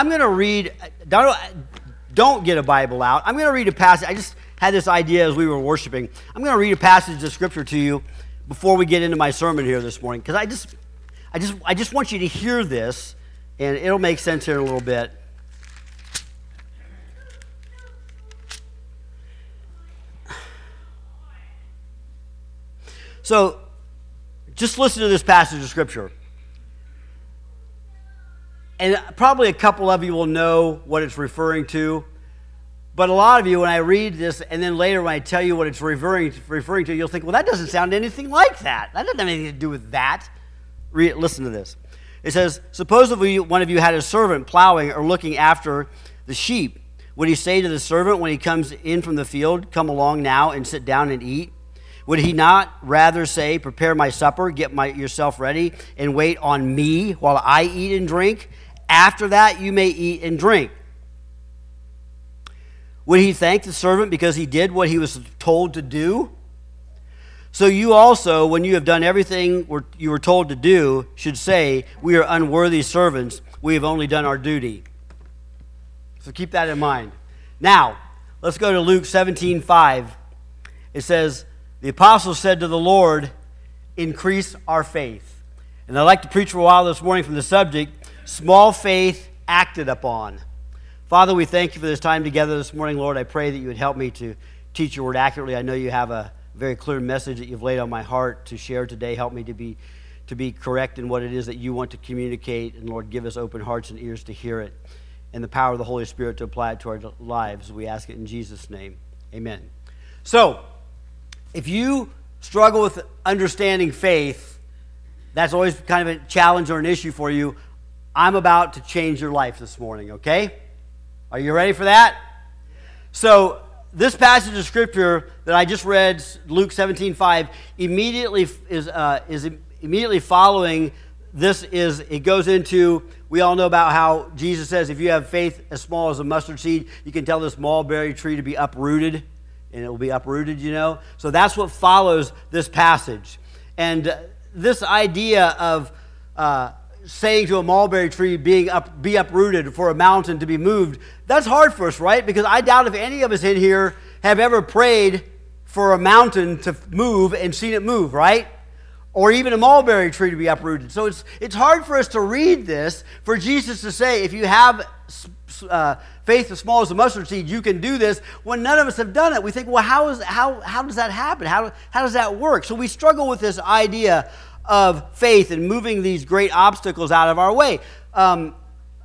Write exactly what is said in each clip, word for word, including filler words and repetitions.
I'm going to read, don't, don't get a Bible out. I'm going to read a passage. I just had this idea as we were worshiping. I'm going to read a passage of Scripture to you before we get into my sermon here this morning, because I just, I just, I just want you to hear this, and it'll make sense here in a little bit. So, just listen to this passage of Scripture. And probably a couple of you will know what it's referring to. But a lot of you, when I read this, and then later when I tell you what it's referring, referring to, you'll think, well, that doesn't sound anything like that. That doesn't have anything to do with that. Read, listen to this. It says, supposedly one of you had a servant plowing or looking after the sheep. Would he say to the servant when he comes in from the field, come along now and sit down and eat? Would he not rather say, prepare my supper, get my, yourself ready, and wait on me while I eat and drink? After that, you may eat and drink. Would he thank the servant because he did what he was told to do? So you also, when you have done everything you were told to do, should say, we are unworthy servants. We have only done our duty. So keep that in mind. Now, let's go to Luke seventeen five. It says, the apostles said to the Lord, increase our faith. And I'd like to preach for a while this morning from the subject, small faith acted upon. Father, we thank you for this time together this morning. Lord, I pray that you would help me to teach your word accurately. I know you have a very clear message that you've laid on my heart to share today. Help me to be to be correct in what it is that you want to communicate. And Lord, give us open hearts and ears to hear it, and the power of the Holy Spirit to apply it to our lives. We ask it in Jesus' name. Amen. So, if you struggle with understanding faith, that's always kind of a challenge or an issue for you. I'm about to change your life this morning, okay? Are you ready for that? So, this passage of Scripture that I just read, Luke seventeen five, immediately is uh, is immediately following this is, it goes into, we all know about how Jesus says, if you have faith as small as a mustard seed, you can tell this mulberry tree to be uprooted, and it will be uprooted, you know? So that's what follows this passage. And uh, this idea of uh, saying to a mulberry tree being up, be uprooted for a mountain to be moved, that's hard for us, right? Because I doubt if any of us in here have ever prayed for a mountain to move and seen it move, right? Or even a mulberry tree to be uprooted. So it's it's hard for us to read this, for Jesus to say, if you have uh, faith as small as a mustard seed, you can do this, when none of us have done it. We think, well, how is how how does that happen? How, how does that work? So we struggle with this idea of faith and moving these great obstacles out of our way. Um,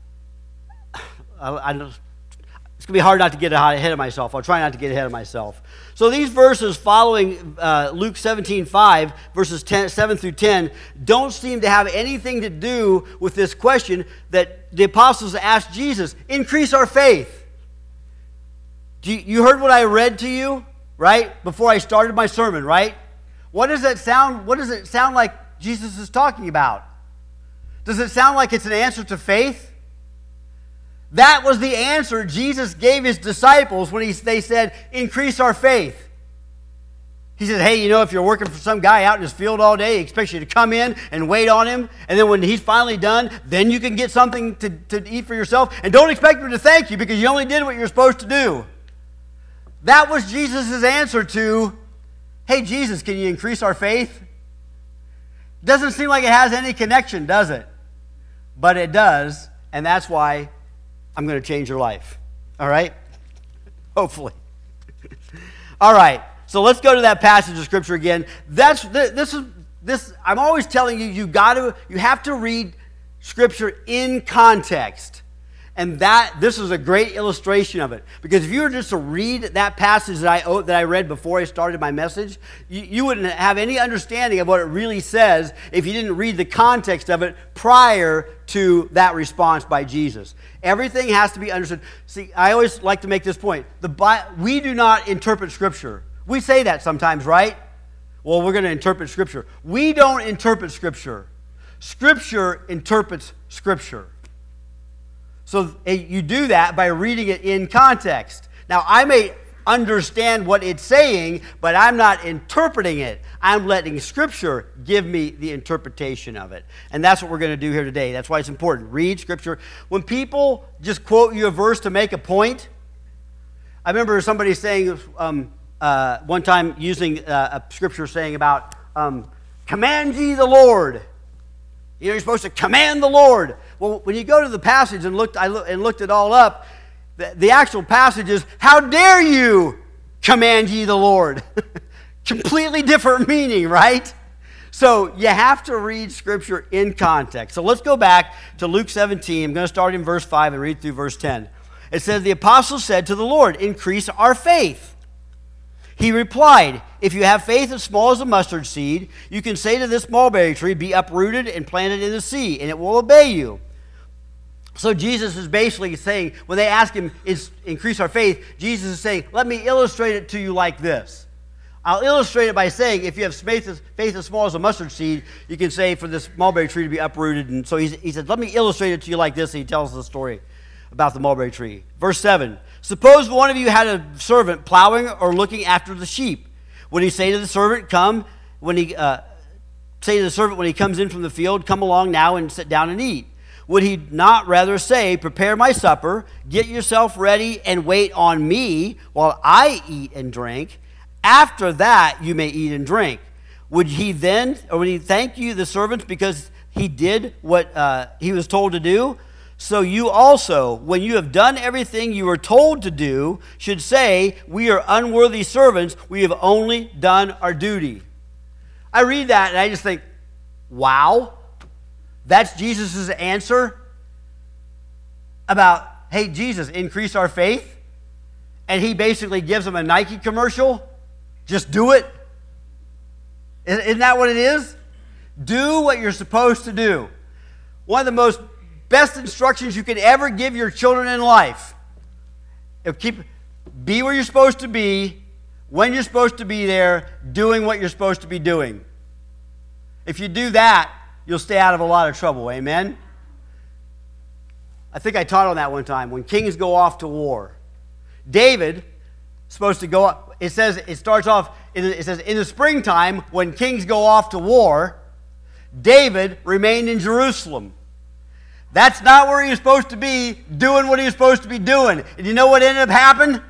I, I, it's going to be hard not to get ahead of myself. I'll try not to get ahead of myself. So these verses following uh, Luke seventeen five, verses ten, seven through ten, don't seem to have anything to do with this question that the apostles asked Jesus, increase our faith. Do you, you heard what I read to you, right? Before I started my sermon, right? What does that sound, what does it sound like Jesus is talking about? Does it sound like it's an answer to faith? That was the answer Jesus gave his disciples when he, they said, increase our faith. He said, hey, you know, if you're working for some guy out in his field all day, he expects you to come in and wait on him, and then when he's finally done, then you can get something to, to eat for yourself, and don't expect him to thank you because you only did what you're supposed to do. That was Jesus' answer to, hey, Jesus, can you increase our faith? Doesn't seem like it has any connection, does it? But it does, and that's why I'm going to change your life. All right? Hopefully. All right. So let's go to that passage of Scripture again. That's this is this. I'm always telling you, you got to, you have to read Scripture in context. And that this is a great illustration of it. Because if you were just to read that passage that I that I read before I started my message, you, you wouldn't have any understanding of what it really says if you didn't read the context of it prior to that response by Jesus. Everything has to be understood. See, I always like to make this point. The we do not interpret Scripture. We say that sometimes, right? Well, we're going to interpret Scripture. We don't interpret Scripture. Scripture interprets Scripture. So you do that by reading it in context. Now, I may understand what it's saying, but I'm not interpreting it. I'm letting Scripture give me the interpretation of it. And that's what we're going to do here today. That's why it's important. Read Scripture. When people just quote you a verse to make a point, I remember somebody saying um, uh, one time using uh, a Scripture saying about, um, command ye the Lord. You know, you're supposed to command the Lord. Well, when you go to the passage and looked, I look, and looked it all up, the, the actual passage is, how dare you command ye the Lord? Completely different meaning, right? So you have to read Scripture in context. So let's go back to Luke seventeen. I'm going to start in verse five and read through verse ten. It says, the apostles said to the Lord, increase our faith. He replied, if you have faith as small as a mustard seed, you can say to this mulberry tree, be uprooted and planted in the sea, and it will obey you. So Jesus is basically saying, when they ask him, is increase our faith, Jesus is saying, let me illustrate it to you like this. I'll illustrate it by saying, if you have faith as, faith as small as a mustard seed, you can say for this mulberry tree to be uprooted. And so he's, he said, let me illustrate it to you like this. And he tells the story about the mulberry tree. Verse seven, suppose one of you had a servant plowing or looking after the sheep. Would he say to the servant, come, when he uh, say to the servant when he comes in from the field, come along now and sit down and eat? Would he not rather say, prepare my supper, get yourself ready, and wait on me while I eat and drink? After that you may eat and drink. Would he then, or would he thank you, the servants, because he did what uh, he was told to do? So you also, when you have done everything you were told to do, should say, we are unworthy servants, we have only done our duty. I read that and I just think, wow, that's Jesus' answer about, hey, Jesus, increase our faith. And he basically gives them a Nike commercial. Just do it. Isn't that what it is? Do what you're supposed to do. One of the most best instructions you could ever give your children in life. Keep, be where you're supposed to be, when you're supposed to be there, doing what you're supposed to be doing. If you do that, you'll stay out of a lot of trouble. Amen? I think I taught on that one time. When kings go off to war, David is supposed to go up. It says, it starts off, it says, in the springtime, when kings go off to war, David remained in Jerusalem. That's not where he was supposed to be, doing what he was supposed to be doing. And you know what ended up happening?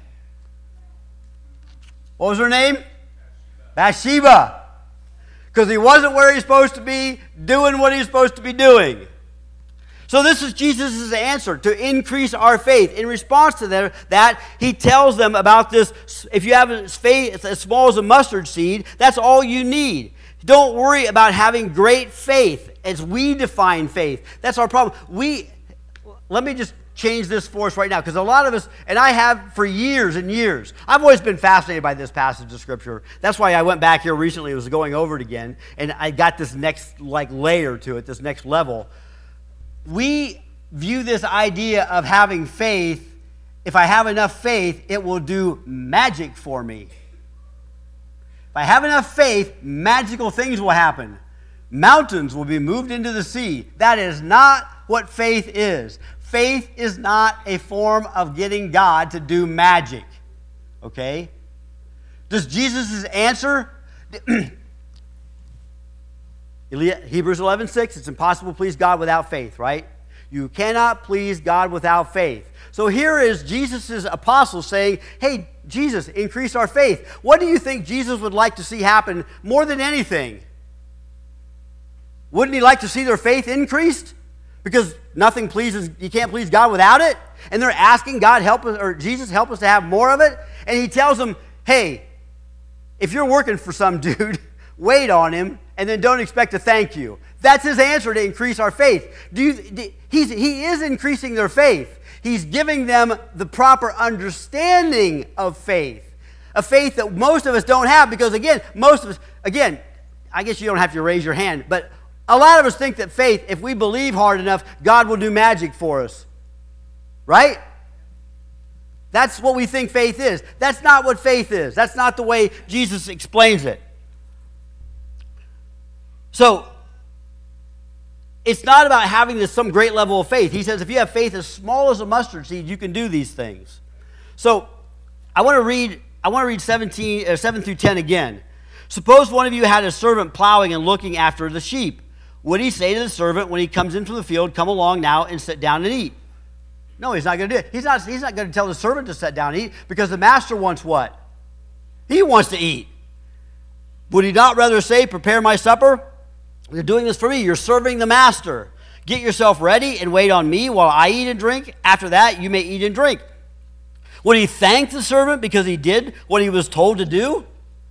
What was her name? Bathsheba. Because he wasn't where he was supposed to be, doing what he was supposed to be doing. So this is Jesus' answer to increase our faith. In response to that, he tells them about this, if you have a faith as small as a mustard seed, that's all you need. Don't worry about having great faith as we define faith. That's our problem. We, let me just change this for us right now, because a lot of us, and I have for years and years, I've always been fascinated by this passage of Scripture. That's why I went back here recently, I was going over it again, and I got this next like layer to it, this next level. We view this idea of having faith, if I have enough faith, it will do magic for me. If I have enough faith, magical things will happen. Mountains will be moved into the sea. That is not what faith is. Faith is not a form of getting God to do magic. Okay? Does Jesus' answer... Hebrews eleven six, it's impossible to please God without faith, right? You cannot please God without faith. So here is Jesus' apostle saying, hey, Jesus, increase our faith. What do you think Jesus would like to see happen more than anything? Wouldn't he like to see their faith increased? Because nothing pleases, you can't please God without it. And they're asking God help us, or Jesus help us to have more of it. And he tells them, hey, if you're working for some dude, wait on him and then don't expect to thank you. That's his answer to increase our faith. Do you, do, he's, he is increasing their faith. He's giving them the proper understanding of faith. A faith that most of us don't have, because again, most of us, again, I guess you don't have to raise your hand, but a lot of us think that faith, if we believe hard enough, God will do magic for us. Right? That's what we think faith is. That's not what faith is. That's not the way Jesus explains it. So, it's not about having this some great level of faith. He says if you have faith as small as a mustard seed, you can do these things. So, I want to read I want to read seventeen, uh, seven through ten again. Suppose one of you had a servant plowing and looking after the sheep. Would he say to the servant when he comes in from the field, come along now and sit down and eat? No, he's not going to do it. He's not, he's not going to tell the servant to sit down and eat because the master wants what? He wants to eat. Would he not rather say, prepare my supper? You're doing this for me. You're serving the master. Get yourself ready and wait on me while I eat and drink. After that, you may eat and drink. Would he thank the servant because he did what he was told to do?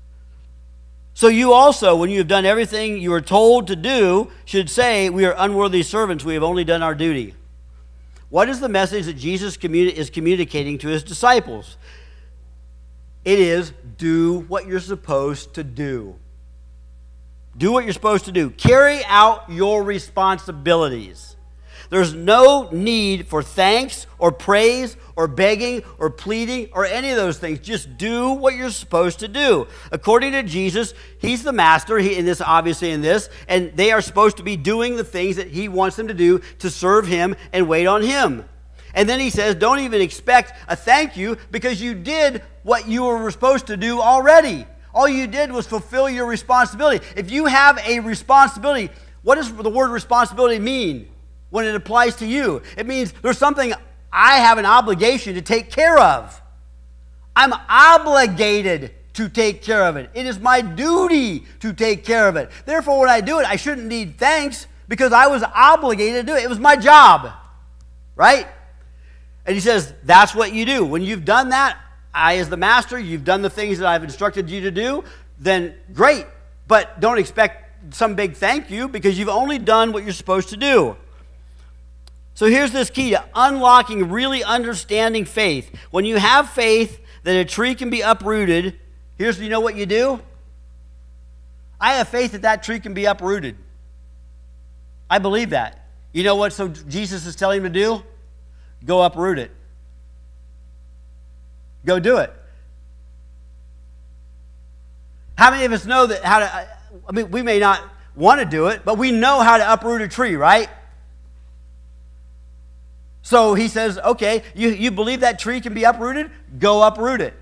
So you also, when you have done everything you were told to do, should say, we are unworthy servants. We have only done our duty. What is the message that Jesus communi- is communicating to his disciples? It is, do what you're supposed to do. Do what you're supposed to do. Carry out your responsibilities. There's no need for thanks or praise or begging or pleading or any of those things. Just do what you're supposed to do. According to Jesus, he's the master, he, in this, obviously in this, and they are supposed to be doing the things that he wants them to do to serve him and wait on him. And then he says, don't even expect a thank you because you did what you were supposed to do already. All you did was fulfill your responsibility. If you have a responsibility, what does the word responsibility mean when it applies to you? It means there's something I have an obligation to take care of. I'm obligated to take care of it. It is my duty to take care of it. Therefore, when I do it, I shouldn't need thanks because I was obligated to do it. It was my job, right? And he says, that's what you do. When you've done that, I, as the master, you've done the things that I've instructed you to do, then great. But don't expect some big thank you because you've only done what you're supposed to do. So here's this key to unlocking really understanding faith. When you have faith that a tree can be uprooted, here's, you know what you do? I have faith that that tree can be uprooted. I believe that. You know what so Jesus is telling him to do? Go uproot it. Go do it. How many of us know that how to, I mean, we may not want to do it, but we know how to uproot a tree, right? So he says, okay, you, you believe that tree can be uprooted? Go uproot it.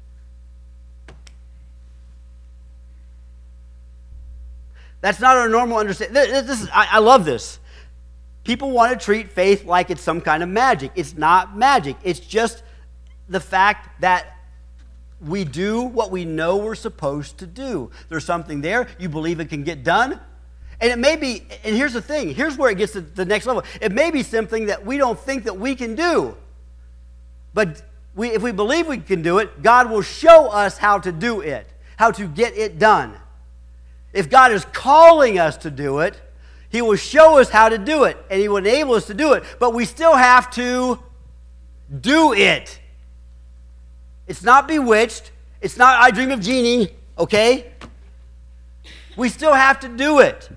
That's not our normal understanding. This, this is, I, I love this. People want to treat faith like it's some kind of magic. It's not magic. It's just the fact that we do what we know we're supposed to do. There's something there. You believe it can get done. And it may be, and here's the thing. Here's where it gets to the next level. It may be something that we don't think that we can do. But we, if we believe we can do it, God will show us how to do it, how to get it done. If God is calling us to do it, he will show us how to do it, and he will enable us to do it. But we still have to do it. It's not bewitched. It's not I Dream of Jeannie, okay? We still have to do it.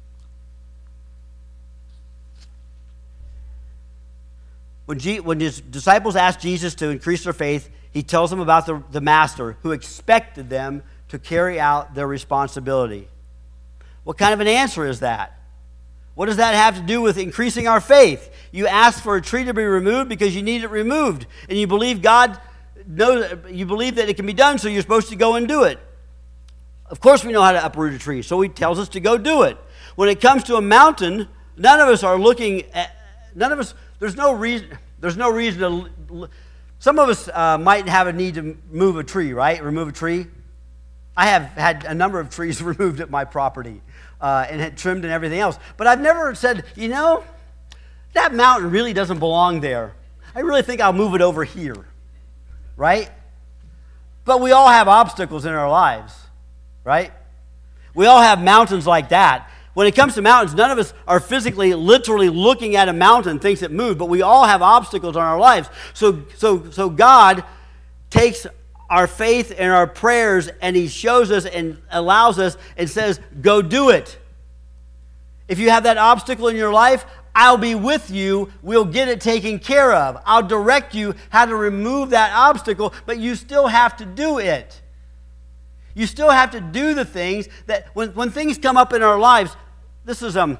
When, G, when his disciples asked Jesus to increase their faith, he tells them about the, the master who expected them to carry out their responsibility. What kind of an answer is that? What does that have to do with increasing our faith? You ask for a tree to be removed because you need it removed, and you believe God knows, you believe that it can be done, so you're supposed to go and do it. Of course we know how to uproot a tree, so he tells us to go do it. When it comes to a mountain, none of us are looking at, none of us, there's no reason, there's no reason to, some of us uh, might have a need to move a tree, right? Remove a tree. I have had a number of trees removed at my property. Uh, and had trimmed and everything else. But I've never said, you know, that mountain really doesn't belong there. I really think I'll move it over here, right? But we all have obstacles in our lives, right? We all have mountains like that. When it comes to mountains, none of us are physically, literally looking at a mountain, thinks it moved, but we all have obstacles in our lives. So, so, so God takes our faith and our prayers, and he shows us and allows us and says, go do it. If you have that obstacle in your life, I'll be with you. We'll get it taken care of. I'll direct you how to remove that obstacle, but you still have to do it. You still have to do the things that, when, when things come up in our lives, this is, um,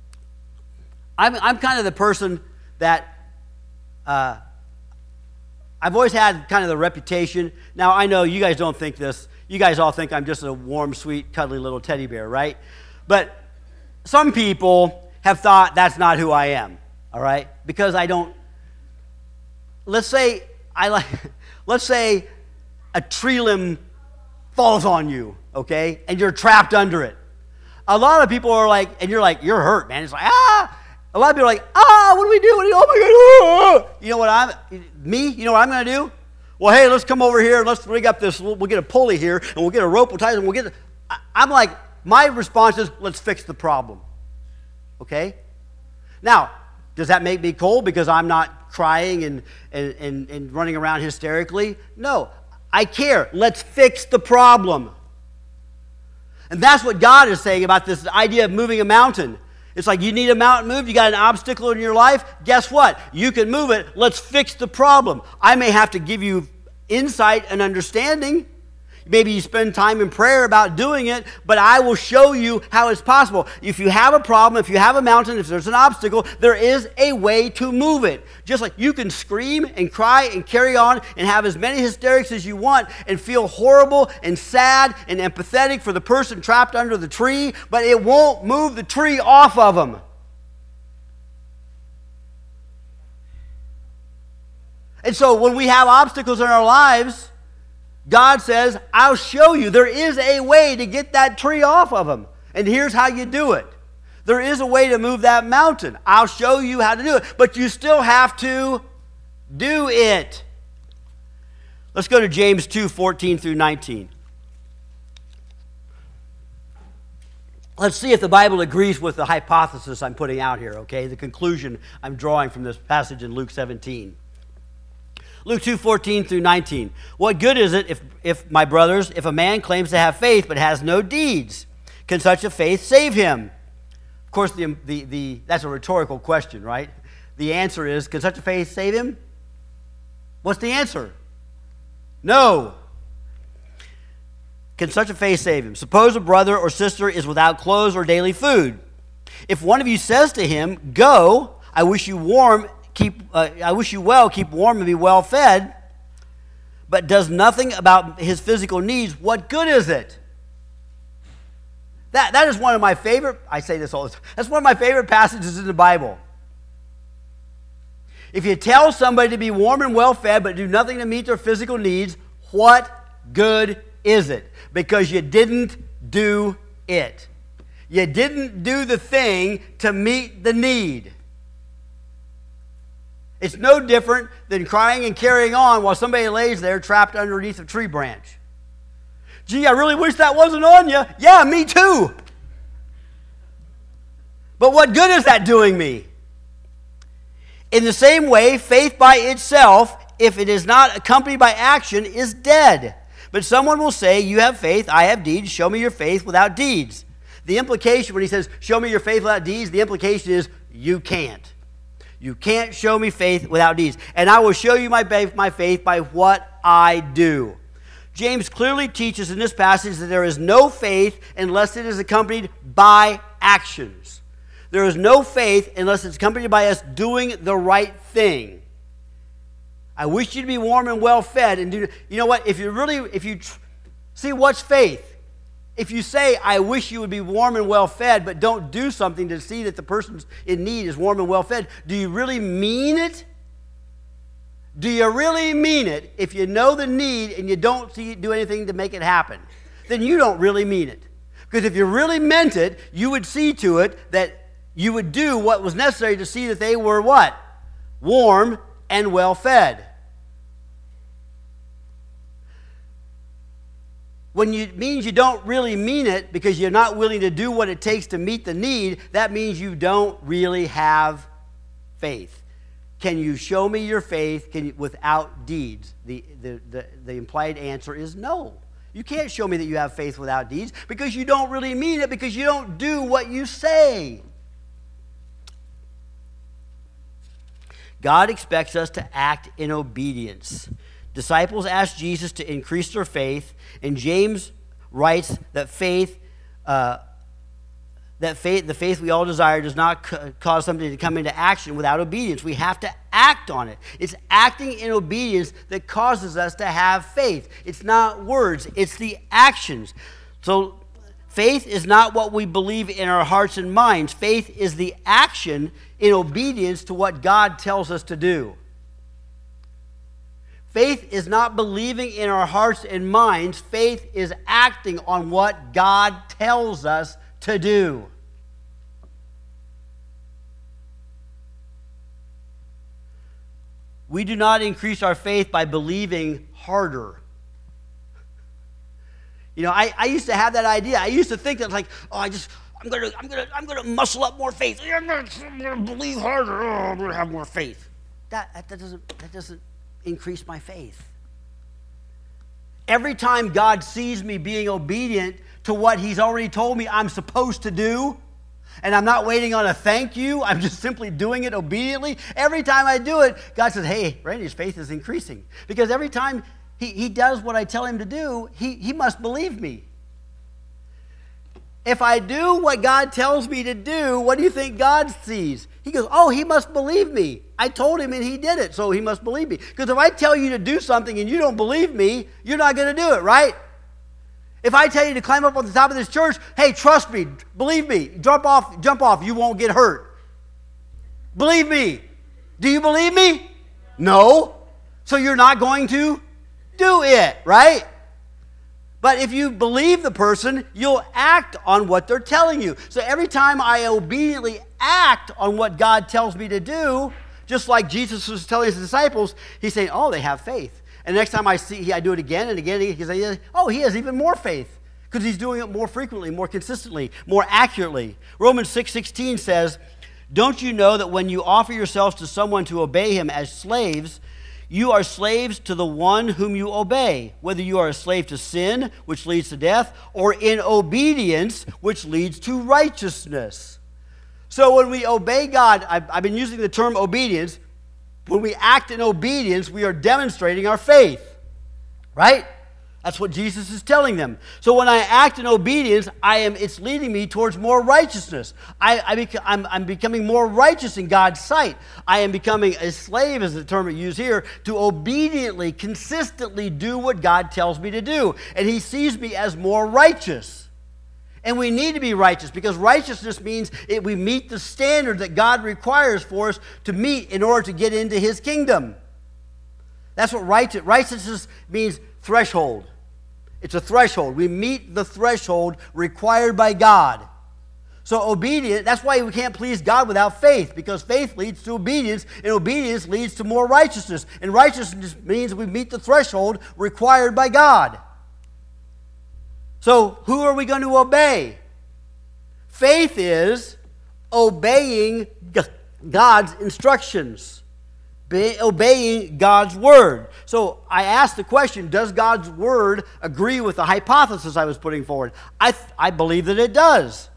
I'm, I'm kind of the person that, uh, I've always had kind of the reputation. Now, I know you guys don't think this. You guys all think I'm just a warm, sweet, cuddly little teddy bear, right? But some people have thought that's not who I am, all right? Because I don't, let's say, I like, let's say a tree limb falls on you, okay? And you're trapped under it. A lot of people are like, and you're like, you're hurt, man. It's like, ah. A lot of people are like, ah, what do we do? What do we do? Oh, my God. Ah. You know what I'm, me, you know what I'm going to do? Well, hey, let's come over here and let's rig up this. We'll, we'll get a pulley here and we'll get a rope, we'll tie it, and we'll get, I, I'm like, my response is, let's fix the problem. Okay? Now, does that make me cold because I'm not crying and, and, and, and running around hysterically? No. I care. Let's fix the problem. And that's what God is saying about this idea of moving a mountain. It's like you need a mountain moved. You got an obstacle in your life. Guess what? You can move it. Let's fix the problem. I may have to give you insight and understanding. Maybe you spend time in prayer about doing it, but I will show you how it's possible. If you have a problem, if you have a mountain, if there's an obstacle, there is a way to move it. Just like you can scream and cry and carry on and have as many hysterics as you want and feel horrible and sad and empathetic for the person trapped under the tree, but it won't move the tree off of them. And so when we have obstacles in our lives, God says, I'll show you. There is a way to get that tree off of them. And here's how you do it. There is a way to move that mountain. I'll show you how to do it. But you still have to do it. Let's go to James two, fourteen through nineteen. Let's see if the Bible agrees with the hypothesis I'm putting out here, okay? The conclusion I'm drawing from this passage in Luke seventeen. Luke two, fourteen through nineteen. What good is it if, if, my brothers, if a man claims to have faith but has no deeds? Can such a faith save him? Of course, the, the, the, that's a rhetorical question, right? The answer is, can such a faith save him? What's the answer? No. Can such a faith save him? Suppose a brother or sister is without clothes or daily food. If one of you says to him, go, I wish you warm Keep, uh, I wish you well, keep warm and be well fed, but does nothing about his physical needs, what good is it? That, that is one of my favorite, I say this all the time, that's one of my favorite passages in the Bible. If you tell somebody to be warm and well fed, but do nothing to meet their physical needs, what good is it? Because you didn't do it. You didn't do the thing to meet the need. It's no different than crying and carrying on while somebody lays there trapped underneath a tree branch. Gee, I really wish that wasn't on you. Yeah, me too. But what good is that doing me? In the same way, faith by itself, if it is not accompanied by action, is dead. But someone will say, you have faith, I have deeds, show me your faith without deeds. The implication when he says, show me your faith without deeds, the implication is, you can't. You can't show me faith without deeds. And I will show you my faith, my faith by what I do. James clearly teaches in this passage that there is no faith unless it is accompanied by actions. There is no faith unless it's accompanied by us doing the right thing. I wish you to be warm and well fed and do. You know what? If you really, if you tr- see what's faith. If you say, I wish you would be warm and well fed, but don't do something to see that the person in need is warm and well fed, do you really mean it? Do you really mean it if you know the need and you don't see, do anything to make it happen? Then you don't really mean it. Because if you really meant it, you would see to it that you would do what was necessary to see that they were what? Warm and well fed. When it means you don't really mean it because you're not willing to do what it takes to meet the need, that means you don't really have faith. Can you show me your faith can you, without deeds? The, the, the, the implied answer is no. You can't show me that you have faith without deeds because you don't really mean it because you don't do what you say. God expects us to act in obedience. Disciples asked Jesus to increase their faith, and James writes that faith, uh, that faith, the faith we all desire does not ca- cause something to come into action without obedience. We have to act on it. It's acting in obedience that causes us to have faith. It's not words, it's the actions. So faith is not what we believe in our hearts and minds. Faith is the action in obedience to what God tells us to do. Faith is not believing in our hearts and minds. Faith is acting on what God tells us to do. We do not increase our faith by believing harder. You know, I, I used to have that idea. I used to think that, like, oh, I just, I'm gonna, I'm gonna, I'm gonna muscle up more faith. I'm gonna, I'm gonna believe harder. Oh, I'm gonna have more faith. That, that, that doesn't, that doesn't increase my faith. Every time God sees me being obedient to what He's already told me I'm supposed to do, and I'm not waiting on a thank you, I'm just simply doing it obediently. Every time I do it, God says, hey, Randy's faith is increasing. Because every time he, he does what I tell him to do, he, he must believe me. If I do what God tells me to do, what do you think God sees? He goes, oh, he must believe me. I told him and he did it, so he must believe me. Because if I tell you to do something and you don't believe me, you're not going to do it, right? If I tell you to climb up on the top of this church, hey, trust me, believe me, jump off, jump off, you won't get hurt. Believe me. Do you believe me? No. So you're not going to do it, right? But if you believe the person, you'll act on what they're telling you. So every time I obediently act on what God tells me to do, just like Jesus was telling his disciples, he's saying, oh, they have faith. And the next time I see, I do it again and again, he's like, oh, he has even more faith because he's doing it more frequently, more consistently, more accurately. Romans six sixteen says, don't you know that when you offer yourselves to someone to obey him as slaves, you are slaves to the one whom you obey, whether you are a slave to sin, which leads to death, or in obedience, which leads to righteousness. So when we obey God, I've, I've been using the term obedience. When we act in obedience, we are demonstrating our faith, right? That's what Jesus is telling them. So when I act in obedience, I am. It's leading me towards more righteousness. I, I bec- I'm, I'm becoming more righteous in God's sight. I am becoming a slave, is the term we use here, to obediently, consistently do what God tells me to do. And he sees me as more righteous. And we need to be righteous because righteousness means it, we meet the standard that God requires for us to meet in order to get into his kingdom. That's what righteous, righteousness means, threshold. It's a threshold. We meet the threshold required by God. So obedience, that's why we can't please God without faith, because faith leads to obedience, and obedience leads to more righteousness. And righteousness means we meet the threshold required by God. So who are we going to obey? Faith is obeying God's instructions, obeying God's word. So I asked the question, does God's word agree with the hypothesis I was putting forward? I, I believe that it does.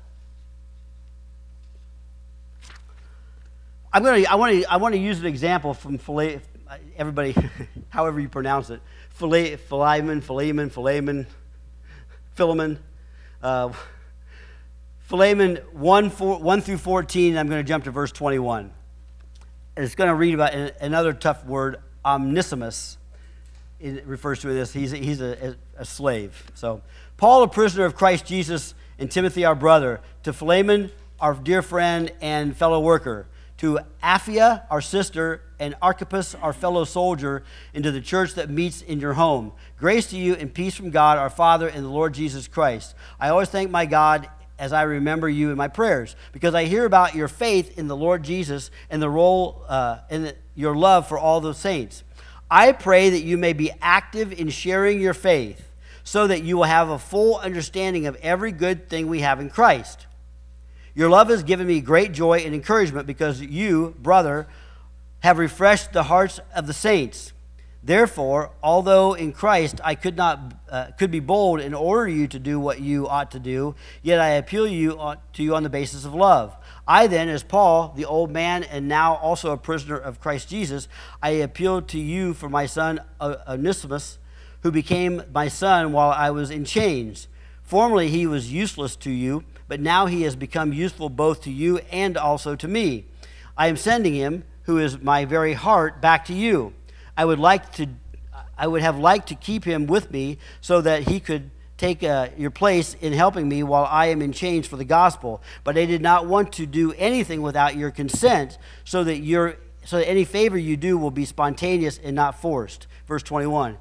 I'm going to, I want to, I want to use an example from Philemon, everybody, however you pronounce it, Philemon, Philemon, Philemon, Philemon, uh, Philemon one, four, one through fourteen. I'm going to jump to verse twenty-one. And it's going to read about another tough word, omniscimus. It refers to this. He's, a, he's a, a slave. So, Paul, a prisoner of Christ Jesus, and Timothy, our brother, to Philemon, our dear friend and fellow worker, to Apphia, our sister, and Archippus, our fellow soldier, into the church that meets in your home. Grace to you and peace from God, our Father, and the Lord Jesus Christ. I always thank my God as I remember you in my prayers, because I hear about your faith in the Lord Jesus and the role uh, and your love for all the saints. I pray that you may be active in sharing your faith, so that you will have a full understanding of every good thing we have in Christ. Your love has given me great joy and encouragement, because you, brother, have refreshed the hearts of the saints. Therefore, although in Christ I could not uh, could be bold and order you to do what you ought to do, yet I appeal you on, to you on the basis of love. I then, as Paul, the old man, and now also a prisoner of Christ Jesus, I appeal to you for my son Onesimus, who became my son while I was in chains. Formerly he was useless to you, but now he has become useful both to you and also to me. I am sending him, who is my very heart, back to you. I would like to, I would have liked to keep him with me so that he could take uh, your place in helping me while I am in chains for the gospel. But I did not want to do anything without your consent, so that your so that any favor you do will be spontaneous and not forced. Verse twenty-one.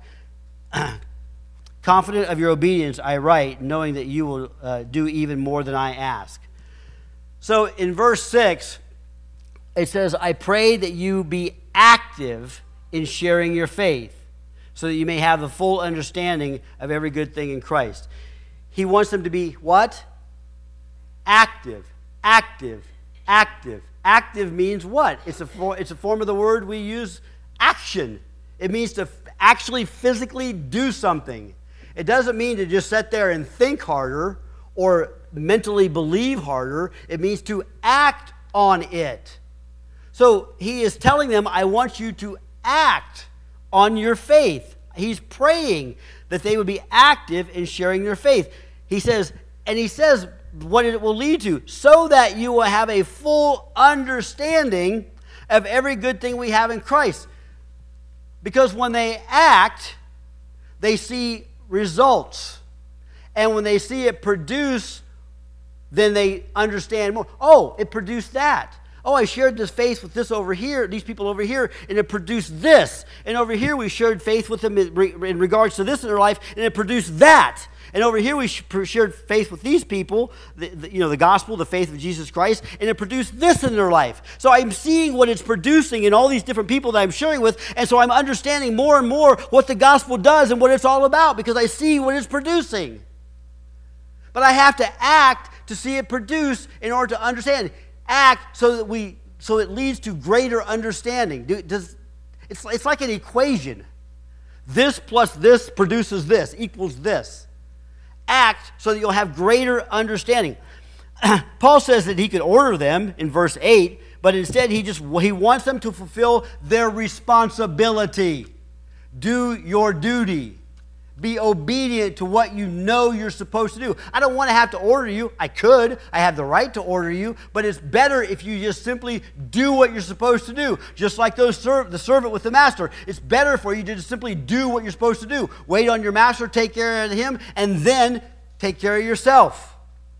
Confident of your obedience, I write, knowing that you will uh, do even more than I ask. So in verse six, it says, I pray that you be active in sharing your faith, so that you may have the full understanding of every good thing in Christ. He wants them to be what? Active, active, active. Active means what? It's a, for, it's a form of the word we use, action. It means to f- actually physically do something. It doesn't mean to just sit there and think harder or mentally believe harder. It means to act on it. So he is telling them, I want you to act on your faith. He's praying that they would be active in sharing their faith. He says, and he says what it will lead to, so that you will have a full understanding of every good thing we have in Christ. Because when they act, they see results. And when they see it produce, then they understand more. Oh, it produced that. Oh, I shared this faith with this over here, these people over here, and it produced this. And over here we shared faith with them in regards to this in their life, and it produced that. And over here we shared faith with these people, the, the, you know, the gospel, the faith of Jesus Christ, and it produced this in their life. So I'm seeing what it's producing in all these different people that I'm sharing with, and so I'm understanding more and more what the gospel does and what it's all about, because I see what it's producing. But I have to act to see it produce in order to understand. Act so that we, so it leads to greater understanding. Do, does, it's, it's like an equation. This plus this produces this, equals this. Act so that you'll have greater understanding. Paul says that he could order them in verse eight, but instead he just he wants them to fulfill their responsibility. Do your duty. Be obedient to what you know you're supposed to do. I don't want to have to order you. I could. I have the right to order you, but it's better if you just simply do what you're supposed to do. Just like those serv- the servant with the master. It's better for you to just simply do what you're supposed to do. Wait on your master, take care of him, and then take care of yourself.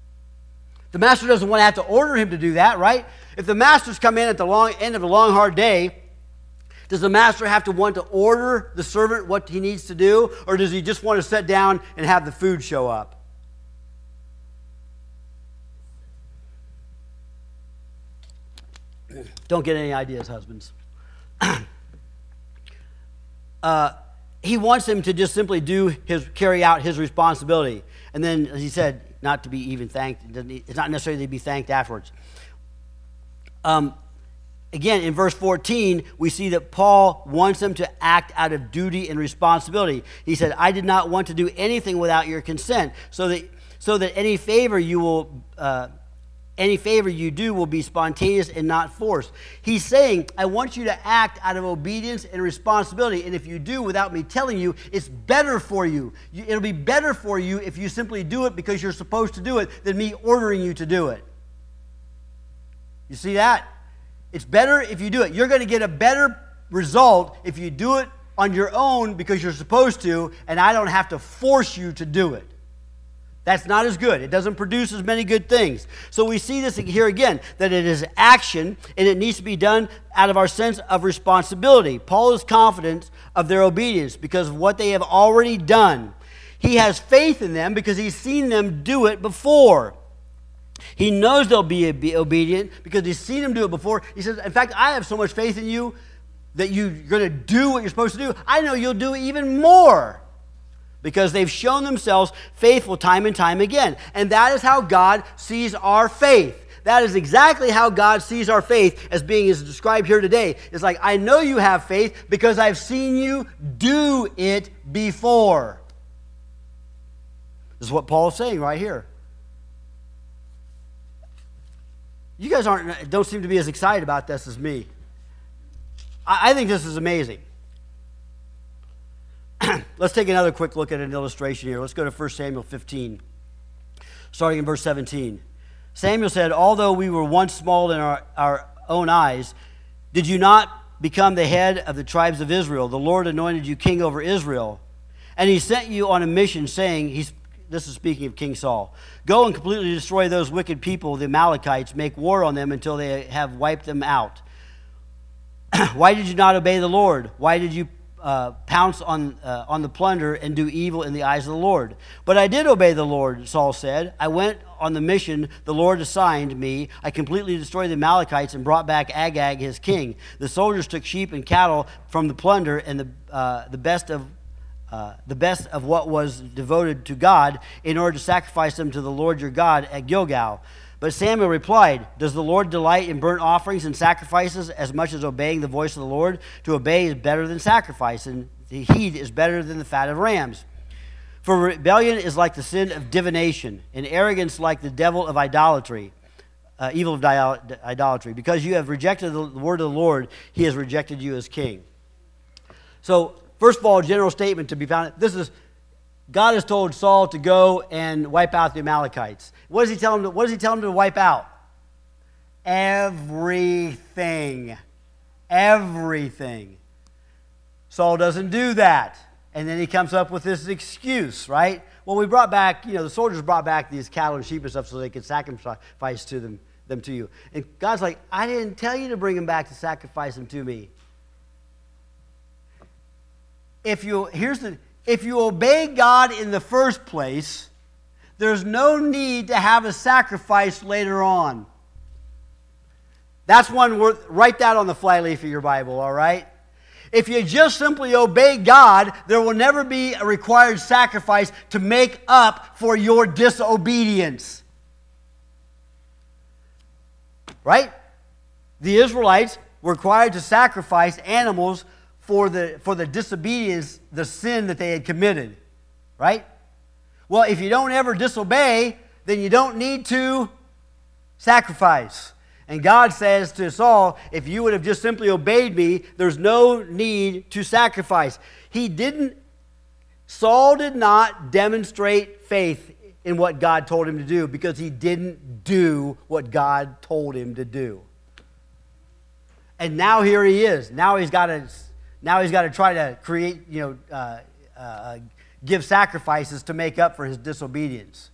The master doesn't want to have to order him to do that, right? If the master's come in at the long end of a long, hard day, does the master have to want to order the servant what he needs to do? Or does he just want to sit down and have the food show up? Don't get any ideas, husbands. uh, he wants him to just simply do his, carry out his responsibility. And then, as he said, not to be even thanked. It's not necessarily to be thanked afterwards. Um, Again, in verse fourteen, we see that Paul wants them to act out of duty and responsibility. He said, I did not want to do anything without your consent, so that so that any favor you will uh, any favor you do will be spontaneous and not forced. He's saying, I want you to act out of obedience and responsibility, and if you do without me telling you, it's better for you. It'll be better for you if you simply do it because you're supposed to do it than me ordering you to do it. You see that? It's better if you do it. You're going to get a better result if you do it on your own because you're supposed to, and I don't have to force you to do it. That's not as good. It doesn't produce as many good things. So we see this here again, that it is action, and it needs to be done out of our sense of responsibility. Paul is confident of their obedience because of what they have already done. He has faith in them because he's seen them do it before. He knows they'll be obedient because he's seen them do it before. He says, in fact, I have so much faith in you that you're going to do what you're supposed to do. I know you'll do even more because they've shown themselves faithful time and time again. And that is how God sees our faith. That is exactly how God sees our faith as being as described here today. It's like, I know you have faith because I've seen you do it before. This is what Paul is saying right here. You guys aren't don't seem to be as excited about this as me. I, I think this is amazing. Let's take another quick look at an illustration here. Let's go to First Samuel fifteen, starting in verse seventeen. Samuel said, although we were once small in our, our own eyes, did you not become the head of the tribes of Israel? The Lord anointed you king over Israel. And he sent you on a mission saying, he's, this is speaking of King Saul, go and completely destroy those wicked people, the Amalekites, make war on them until they have wiped them out. Why did you not obey the Lord? Why did you uh, pounce on, uh, on the plunder and do evil in the eyes of the Lord? But I did obey the Lord, Saul said. I went on the mission the Lord assigned me. I completely destroyed the Amalekites and brought back Agag, his king. The soldiers took sheep and cattle from the plunder and the, uh, the best of Uh, the best of what was devoted to God in order to sacrifice them to the Lord your God at Gilgal. But Samuel replied, does the Lord delight in burnt offerings and sacrifices as much as obeying the voice of the Lord? To obey is better than sacrifice, and the heed is better than the fat of rams. For rebellion is like the sin of divination, and arrogance like the devil of idolatry, uh, evil of idolatry. Because you have rejected the word of the Lord, he has rejected you as king. So, first of all, a general statement to be found. This is, God has told Saul to go and wipe out the Amalekites. What does he tell him to, what does he tell him to wipe out? Everything. Everything. Saul doesn't do that. And then he comes up with this excuse, right? Well, we brought back, you know, the soldiers brought back these cattle and sheep and stuff so they could sacrifice to them, them to you. And God's like, I didn't tell you to bring them back to sacrifice them to me. If you, here's the, if you obey God in the first place, there's no need to have a sacrifice later on. That's one word, write that on the flyleaf of your Bible, all right? If you just simply obey God, there will never be a required sacrifice to make up for your disobedience. Right? The Israelites were required to sacrifice animals for the, for the disobedience, the sin that they had committed. Right? Well, if you don't ever disobey, then you don't need to sacrifice. And God says to Saul, if you would have just simply obeyed me, there's no need to sacrifice. He didn't, Saul did not demonstrate faith in what God told him to do because he didn't do what God told him to do. And now here he is. Now he's got to, now he's got to try to create, you know, uh, uh, give sacrifices to make up for his disobedience.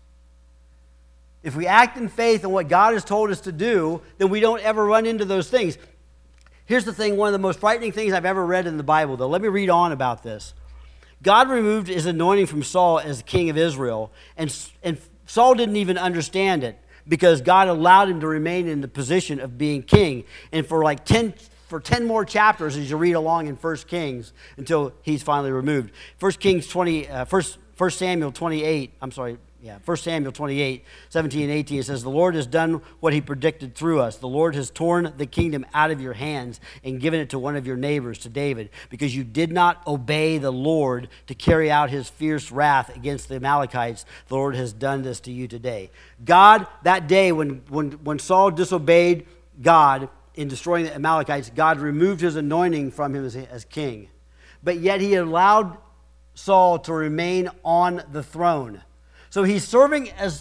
If we act in faith in what God has told us to do, then we don't ever run into those things. Here's the thing, one of the most frightening things I've ever read in the Bible, though. Let me read on about this. God removed his anointing from Saul as king of Israel, and, and Saul didn't even understand it because God allowed him to remain in the position of being king. And for like ten, for ten more chapters as you read along in First Kings until he's finally removed. First Kings twenty, uh, First, First Samuel twenty-eight, I'm sorry, Yeah, First Samuel twenty-eight, seventeen and eighteen, it says, the Lord has done what he predicted through us. The Lord has torn the kingdom out of your hands and given it to one of your neighbors, to David, because you did not obey the Lord to carry out his fierce wrath against the Amalekites. The Lord has done this to you today. God, that day when, when, when Saul disobeyed God in destroying the Amalekites, God removed his anointing from him as, as king. But yet he allowed Saul to remain on the throne. So he's serving as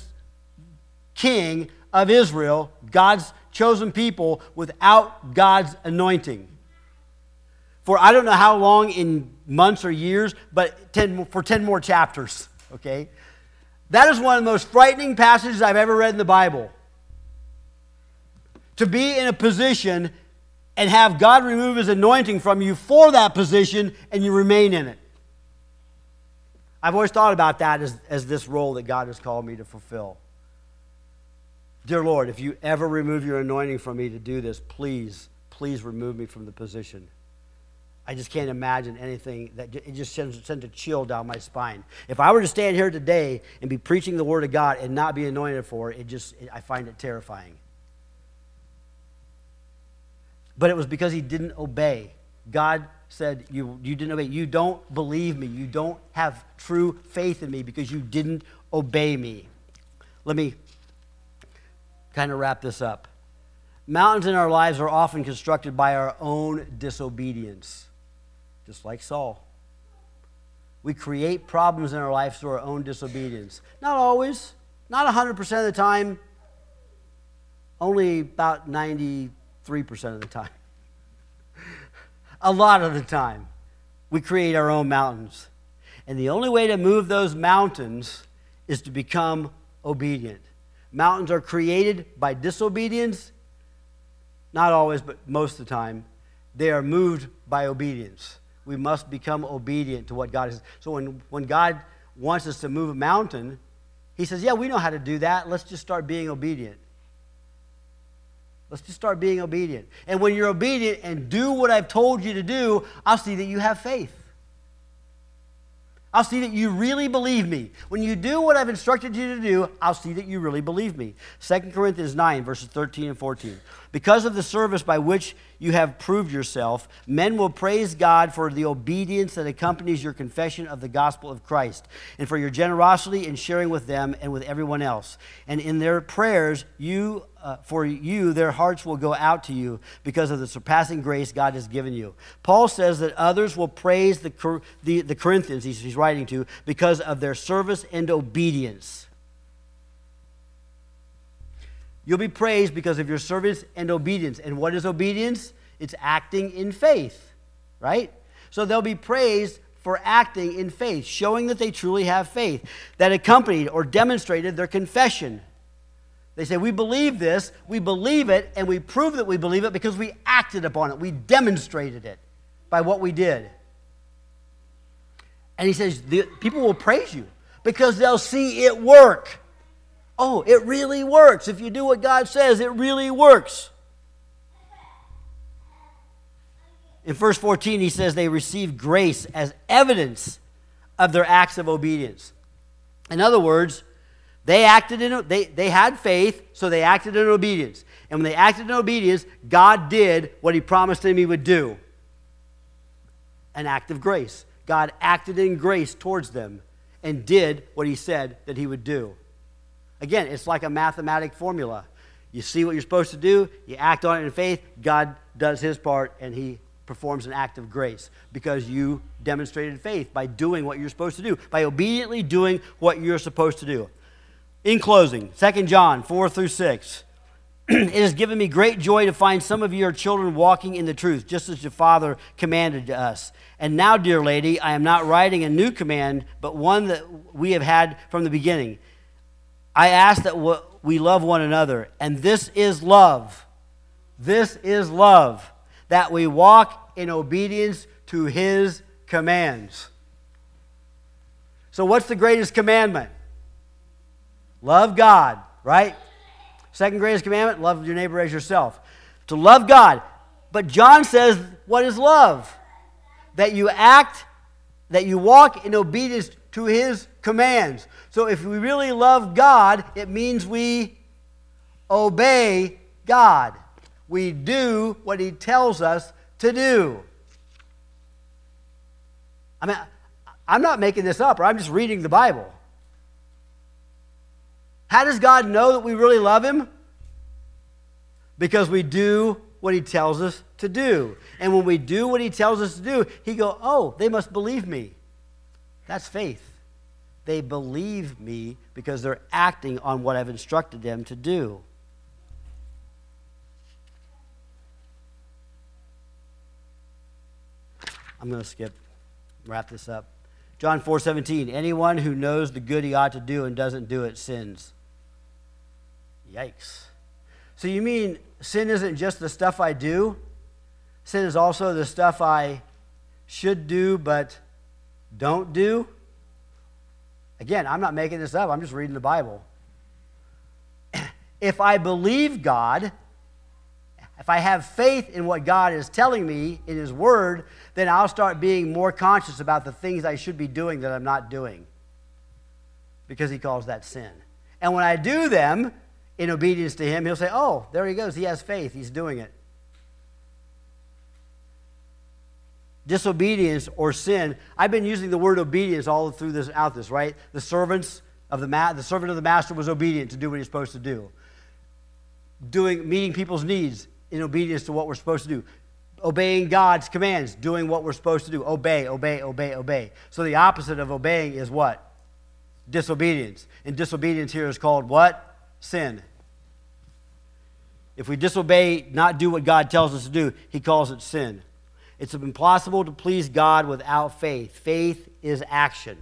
king of Israel, God's chosen people, without God's anointing. For I don't know how long in months or years, but ten, for ten more chapters, okay? That is one of the most frightening passages I've ever read in the Bible. To be in a position and have God remove his anointing from you for that position and you remain in it. I've always thought about that as, as this role that God has called me to fulfill. Dear Lord, if you ever remove your anointing from me to do this, please, please remove me from the position. I just can't imagine anything that it just sends, sends a chill down my spine. If I were to stand here today and be preaching the Word of God and not be anointed for it, it just, it, I find it terrifying. But it was because he didn't obey. God said, you, you didn't obey. You don't believe me. You don't have true faith in me because you didn't obey me. Let me kind of wrap this up. Mountains in our lives are often constructed by our own disobedience, just like Saul. We create problems in our lives through our own disobedience. Not always, not one hundred percent of the time, Only about ninety-three percent of the time. A lot of the time, we create our own mountains. And the only way to move those mountains is to become obedient. Mountains are created by disobedience. Not always, but most of the time. They are moved by obedience. We must become obedient to what God is. So when, when God wants us to move a mountain, he says, yeah, we know how to do that. Let's just start being obedient. Let's just start being obedient. And when you're obedient and do what I've told you to do, I'll see that you have faith. I'll see that you really believe me. When you do what I've instructed you to do, I'll see that you really believe me. Second Corinthians nine, verses thirteen and fourteen. Because of the service by which you have proved yourself, men will praise God for the obedience that accompanies your confession of the gospel of Christ, and for your generosity in sharing with them and with everyone else. And in their prayers, you Uh, for you, their hearts will go out to you because of the surpassing grace God has given you. Paul says that others will praise the, the, the Corinthians, he's, he's writing to, because of their service and obedience. You'll be praised because of your service and obedience. And what is obedience? It's acting in faith, right? So they'll be praised for acting in faith, showing that they truly have faith, that accompanied or demonstrated their confession. They say, we believe this, we believe it, and we prove that we believe it because we acted upon it. We demonstrated it by what we did. And he says, the, people will praise you because they'll see it work. Oh, it really works. If you do what God says, it really works. In verse fourteen, he says they received grace as evidence of their acts of obedience. In other words, They acted in they, they had faith, so they acted in obedience. And when they acted in obedience, God did what he promised them he would do. An act of grace. God acted in grace towards them and did what he said that he would do. Again, it's like a mathematic formula. You see what you're supposed to do, you act on it in faith, God does his part, and he performs an act of grace because you demonstrated faith by doing what you're supposed to do, by obediently doing what you're supposed to do. In closing, Second John four through six. It has given me great joy to find some of you are children walking in the truth, just as your Father commanded us. And now, dear lady, I am not writing a new command, but one that we have had from the beginning. I ask that we love one another, and this is love. This is love, that we walk in obedience to his commands. So what's the greatest commandment? Love God, right? Second greatest commandment, love your neighbor as yourself. To love God. But John says, what is love? That you act, that you walk in obedience to his commands. So if we really love God, it means we obey God. We do what he tells us to do. I mean, I'm not making this up, or I'm just reading the Bible. How does God know that we really love him? Because we do what he tells us to do. And when we do what he tells us to do, he goes, oh, they must believe me. That's faith. They believe me because they're acting on what I've instructed them to do. I'm going to skip, wrap this up. John four seventeen, anyone who knows the good he ought to do and doesn't do it sins. Yikes. So you mean sin isn't just the stuff I do? Sin is also the stuff I should do but don't do? Again, I'm not making this up. I'm just reading the Bible. If I believe God, if I have faith in what God is telling me in his word, then I'll start being more conscious about the things I should be doing that I'm not doing. Because he calls that sin. And when I do them in obedience to him, he'll say, oh, there he goes. He has faith. He's doing it. Disobedience or sin. I've been using the word obedience all through this, out this, right? The servants of the ma- the servant of the master was obedient to do what he's supposed to do. Doing, meeting people's needs in obedience to what we're supposed to do. Obeying God's commands, doing what we're supposed to do. Obey, obey, obey, obey. So the opposite of obeying is what? Disobedience. And disobedience here is called what? Sin. If we disobey, not do what God tells us to do, he calls it sin. It's impossible to please God without faith. Faith is action.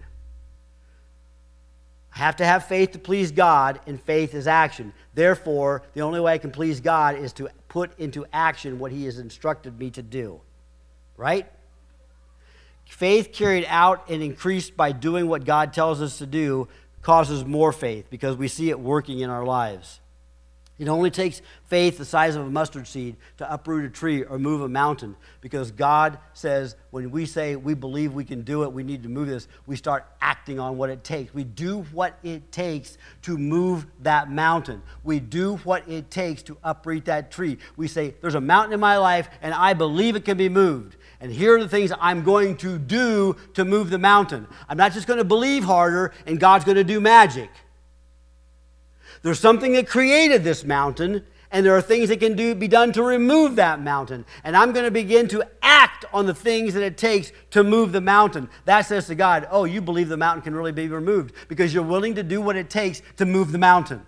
I have to have faith to please God, and faith is action. Therefore, the only way I can please God is to put into action what he has instructed me to do. Right? Faith carried out and increased by doing what God tells us to do causes more faith because we see it working in our lives. It only takes faith the size of a mustard seed to uproot a tree or move a mountain, because God says when we say we believe we can do it, we need to move this, we start acting on what it takes. We do what it takes to move that mountain. We do what it takes to uproot that tree. We say, there's a mountain in my life and I believe it can be moved. And here are the things I'm going to do to move the mountain. I'm not just going to believe harder and God's going to do magic. There's something that created this mountain, and there are things that can do, be done to remove that mountain. And I'm going to begin to act on the things that it takes to move the mountain. That says to God, oh, you believe the mountain can really be removed because you're willing to do what it takes to move the mountain.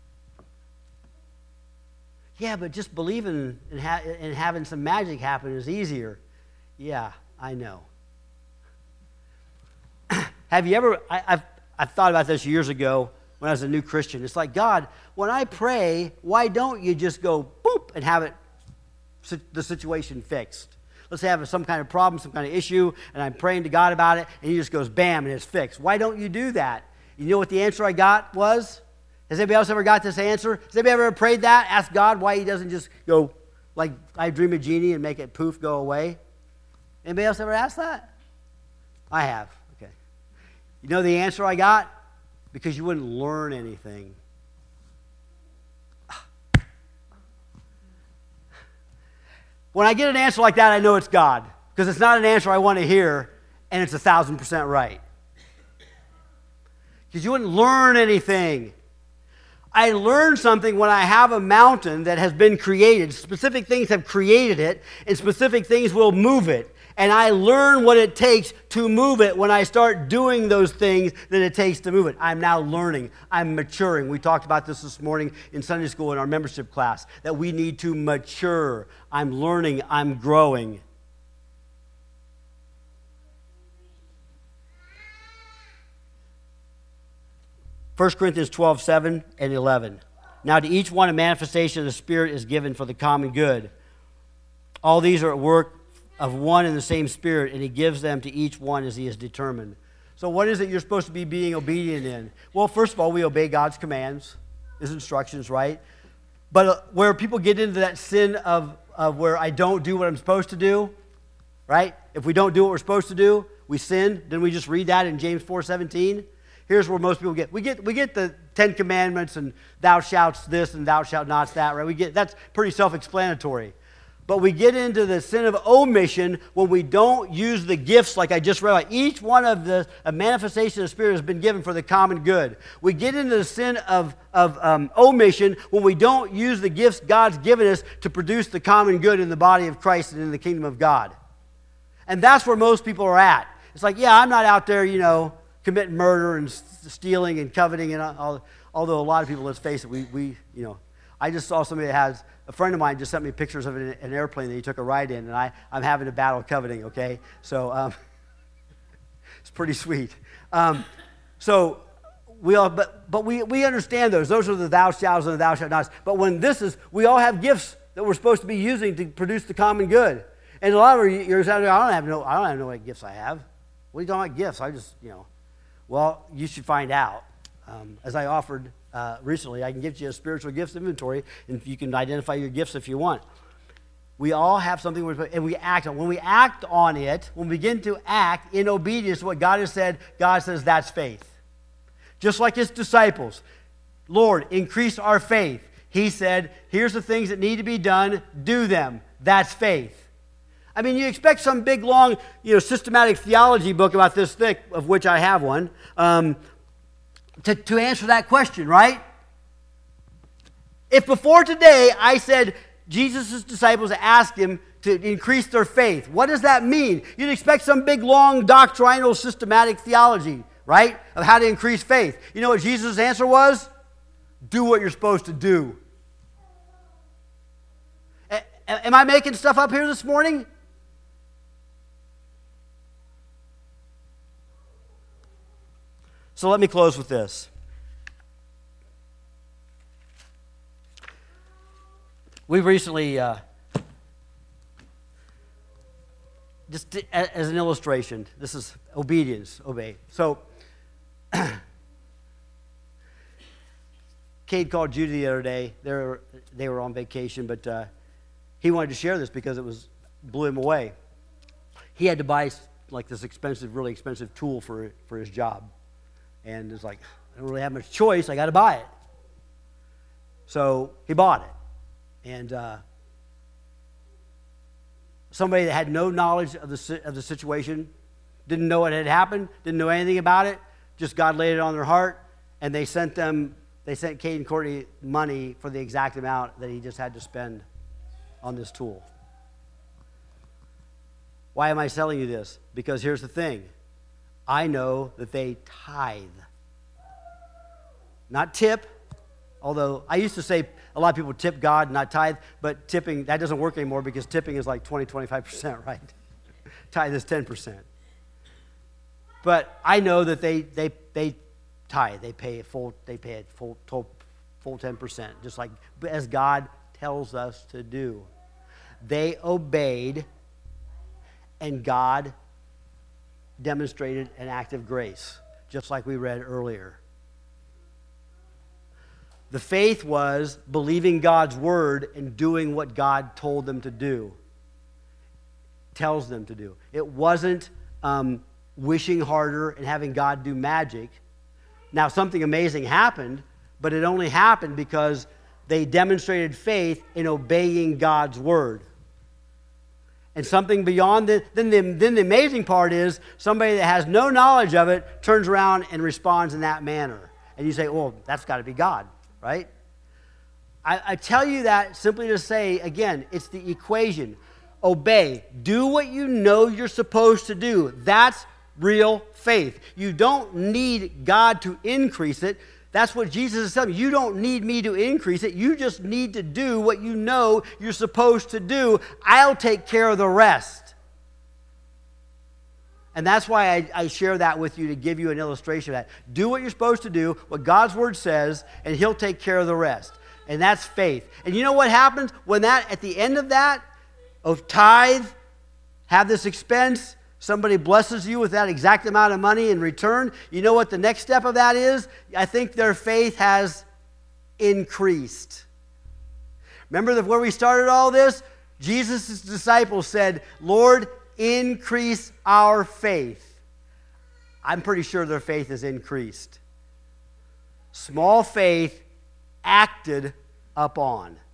Yeah, but just believing and, ha- and having some magic happen is easier. Yeah, I know. Have you ever, I, I've, I've thought about this years ago, when I was a new Christian. It's like, God, when I pray, why don't you just go boop and have it, the situation fixed? Let's say I have some kind of problem, some kind of issue, and I'm praying to God about it, and he just goes bam, and it's fixed. Why don't you do that? You know what the answer I got was? Has anybody else ever got this answer? Has anybody ever prayed that? Ask God why he doesn't just go like I Dream of Jeannie and make it poof, go away? Anybody else ever asked that? I have. Okay. You know the answer I got? Because you wouldn't learn anything. When I get an answer like that, I know it's God. Because it's not an answer I want to hear, and it's a thousand percent right. Because you wouldn't learn anything. I learn something when I have a mountain that has been created. Specific things have created it, and specific things will move it. And I learn what it takes to move it when I start doing those things that it takes to move it. I'm now learning. I'm maturing. We talked about this this morning in Sunday school in our membership class, that we need to mature. I'm learning. I'm growing. First Corinthians twelve, seven and eleven. Now to each one a manifestation of the Spirit is given for the common good. All these are at work of one and the same Spirit, and he gives them to each one as he has determined. So what is it you're supposed to be being obedient in? Well, first of all, we obey God's commands, his instructions, right? But uh, where people get into that sin of, of where I don't do what I'm supposed to do, right? If we don't do what we're supposed to do, we sin. Didn't we just read that in James four seventeen? Here's where most people get. We get we get the Ten Commandments and thou shalt this and thou shalt not that, right? We get that's pretty self-explanatory. But we get into the sin of omission when we don't use the gifts like I just read. Each one of the a manifestation of the Spirit has been given for the common good. We get into the sin of, of um, omission when we don't use the gifts God's given us to produce the common good in the body of Christ and in the kingdom of God. And that's where most people are at. It's like, yeah, I'm not out there, you know, committing murder and stealing and coveting. And all, although a lot of people, let's face it, we, we you know, I just saw somebody that has, a friend of mine just sent me pictures of an, an airplane that he took a ride in, and I, I'm having a battle coveting, okay? So um, it's pretty sweet. Um, so we all, but, but we, we understand those. Those are the thou shalts and the thou shalt nots. But when this is, we all have gifts that we're supposed to be using to produce the common good. And a lot of you saying, I don't have no, I don't have no what gifts I have. What are you talking about gifts? I just, you know, well, you should find out. Um, as I offered uh, recently, I can give you a spiritual gifts inventory, and you can identify your gifts if you want. We all have something, we're, and we act on. When we act on it, when we begin to act in obedience to what God has said, God says that's faith. Just like his disciples, Lord, increase our faith. He said, here's the things that need to be done, do them. That's faith. I mean, you expect some big, long, you know, systematic theology book about this thick, of which I have one, um, to, to answer that question, right? If before today I said Jesus' disciples asked him to increase their faith, what does that mean? You'd expect some big, long, doctrinal, systematic theology, right, of how to increase faith. You know what Jesus' answer was? Do what you're supposed to do. Am I making stuff up here this morning? So let me close with this. We've recently, uh, just to, as an illustration, this is obedience, obey. So, Kate called Judy the other day. They were, they were on vacation, but uh, he wanted to share this because it was blew him away. He had to buy like this expensive, really expensive tool for for his job, and it's like, I don't really have much choice. I got to buy it. So he bought it, and uh, somebody that had no knowledge of the of the situation, didn't know what had happened, didn't know anything about it. Just God laid it on their heart, and they sent them. They sent Kate and Courtney money for the exact amount that he just had to spend on this tool. Why am I telling you this? Because here's the thing. I know that they tithe. Not tip, although I used to say a lot of people tip God, not tithe, but tipping, that doesn't work anymore because tipping is like twenty, twenty-five percent, right? Tithe is ten percent. But I know that they they they tithe. They pay a full, they pay a full, full ten percent, just like as God tells us to do. They obeyed, and God demonstrated an act of grace, just like we read earlier. The faith was believing God's word and doing what God told them to do, tells them to do. It wasn't um, wishing harder and having God do magic. Now, something amazing happened, but it only happened because they demonstrated faith in obeying God's word. And something beyond the, then the, then the amazing part is somebody that has no knowledge of it turns around and responds in that manner. And you say, well, that's got to be God, right? I, I tell you that simply to say, again, it's the equation. Obey. Do what you know you're supposed to do. That's real faith. You don't need God to increase it. That's what Jesus is telling you. You don't need me to increase it. You just need to do what you know you're supposed to do. I'll take care of the rest. And that's why I, I share that with you, to give you an illustration of that. Do what you're supposed to do, what God's word says, and he'll take care of the rest. And that's faith. And you know what happens when that, at the end of that, of tithe, have this expense, somebody blesses you with that exact amount of money in return. You know what the next step of that is? I think their faith has increased. Remember the, where we started all this? Jesus' disciples said, Lord, increase our faith. I'm pretty sure their faith has increased. Small faith acted upon.